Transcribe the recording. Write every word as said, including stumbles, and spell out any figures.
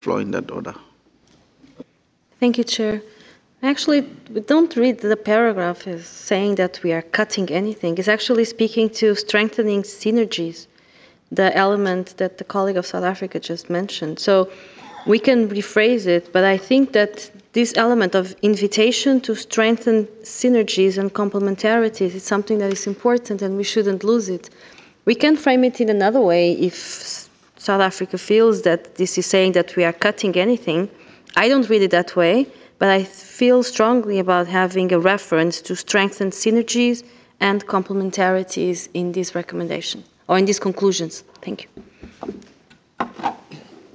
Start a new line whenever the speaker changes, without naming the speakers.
flow in that order.
Thank you, Chair. Actually, we don't read the paragraph as saying that we are cutting anything. It's actually speaking to strengthening synergies, the element that the colleague of South Africa just mentioned. So we can rephrase it, but I think that this element of invitation to strengthen synergies and complementarities is something that is important and we shouldn't lose it. We can frame it in another way if South Africa feels that this is saying that we are cutting anything. I don't read it that way, but I feel strongly about having a reference to strengthen synergies and complementarities in this recommendation, or in these conclusions. Thank you.